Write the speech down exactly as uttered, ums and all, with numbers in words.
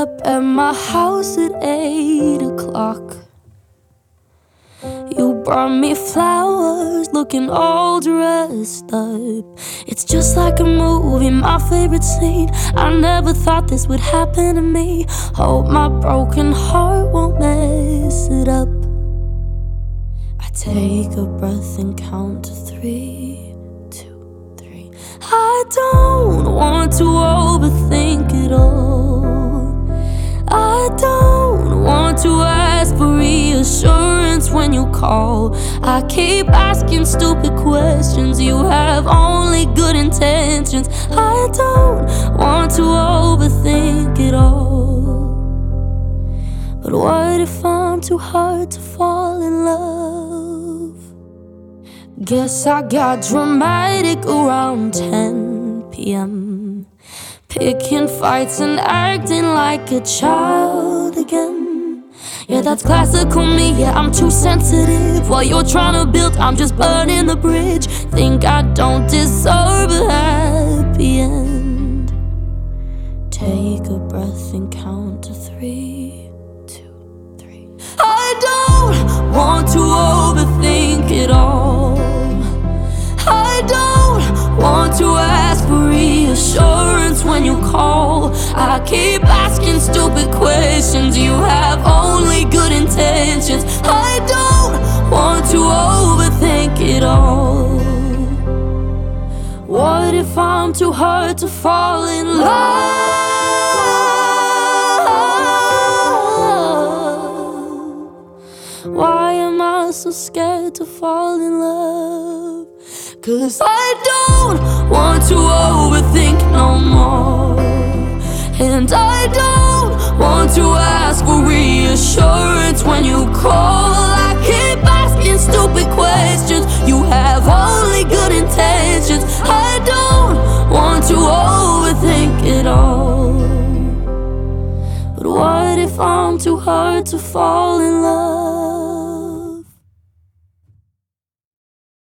up at my house at eight o'clock. You brought me flowers, looking all dressed up. It's just like a movie, my favorite scene. I never thought this would happen to me. Hope my broken heart won't mess it up. I take a breath and count to three, two, three. I don't want to overthink it all. I don't want to ask for reassurance when you call. I keep asking stupid questions. You have only good intentions. I don't want to overthink it all. But what if I'm too hard to fall in love? Guess I got dramatic around ten p.m. Picking fights and acting like a child again. Yeah, that's classical me, yeah, I'm too sensitive. While you're trying to build, I'm just burning the bridge. Think I don't deserve a happy end. Take a breath and count to three, two, three. I don't want to overthink it all. I don't want to ask for reassurance when you call. I keep asking stupid questions. You have only good intentions. I don't want to overthink it all. What if I'm too hard to fall in love? Why am I so scared to fall in love? 'Cause I don't want to overthink no more. And I don't want to ask for reassurance when you call. I keep asking stupid questions. You have only good intentions. I don't want to overthink it all. But what if I'm too hard to fall in love?